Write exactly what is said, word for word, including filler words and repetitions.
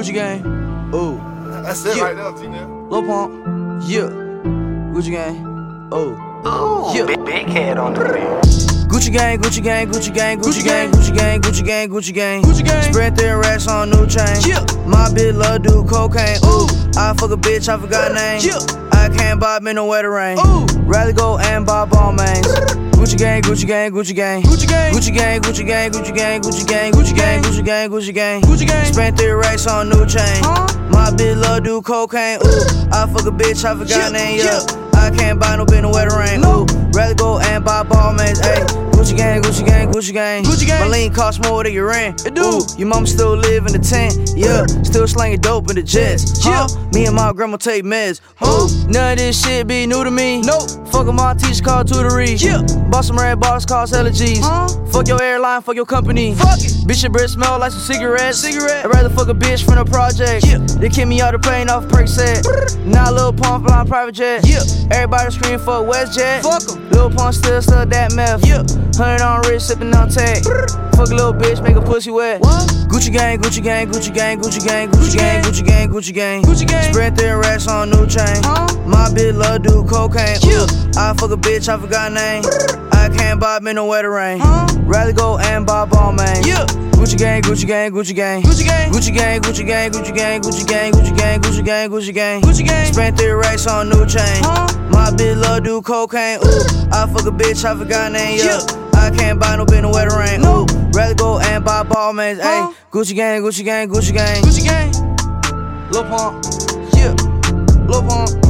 Gucci gang, oh. That's it yeah. right there, T-Now. Lil Pump, yeah. Gucci gang, oh. Ooh, yeah. big, big head on the wheel. Gucci gang, Gucci gang, Gucci gang, Gucci gang, Gucci gang, Gucci gang, Gucci gang, Gucci gang. Spread thin racks on new chain. Yeah. My bitch love do cocaine. Ooh, I fuck a bitch, I forgot her name. Yeah. I can't buy me no wetter rain. Ooh, rather go and buy ball mains. Gucci gang, Gucci gang, Gucci gang, Gucci gang, Gucci gang, Gucci gang, Gucci gang, Gucci gang, Gucci gang, Gucci gang, Gucci gang, Gucci gang. Spent three racks on new chain. My bitch love do cocaine. Ooh, I fuck a bitch, I forgot her name. Yeah, I can't buy no bitch no wetter rain. Ooh, rather go and buy ball mains. Ayy. Gucci gang, Gucci gang, Gucci gang, Gucci gang. My lean cost more than your rent. It do. Ooh, your mama still live in the tent. Yeah, still slanging dope in the jets. Huh? Yeah. Me and my grandma take meds. Huh? None of this shit be new to me. Nope. Fuck with my teacher called tutory. Yeah. Bought some red bottles cost hella G's. Huh? Fuck your airline, fuck your company. Fuck it. Bitch, your breath smell like some cigarettes. Cigarette. I'd rather fuck a bitch from the project. Yeah. They kick me out the plane off perk set. Now Lil Pump flying private jet. Yeah. Everybody scream for WestJet. Fuck em. Lil Pump still stuck that meth. Yeah. Hundred on wrist, sippin' on tag. Fuck a little bitch, make a pussy wet. What? Gucci gang, Gucci gang, Gucci gang, Gucci gang, Gucci gang, Gucci gang, Gucci gang, Gucci gang. Spread thin racks on new chain. Huh? My bitch love do cocaine. Ooh, I fuck a bitch, I forgot her name. I can't buy me no wetter rain. Huh? Rather go and buy ball mains. Yeah. Gucci gang, Gucci gang, Gucci gang, Gucci gang, Gucci gang, Gucci gang, Gucci gang, Gucci gang, Gucci gang, Gucci gang, Gucci gang, Gucci gang. Spent three racks on new chain. Huh? My bitch love do cocaine. Ooh, I fuck a bitch, I forgot her name. Yeah. I can't buy no bitch no wetter rain. Ooh, rather go and buy ball mains. Ayy, Gucci gang, Gucci gang, Gucci gang, Gucci gang. Lil Pump, yeah, Lil Pump.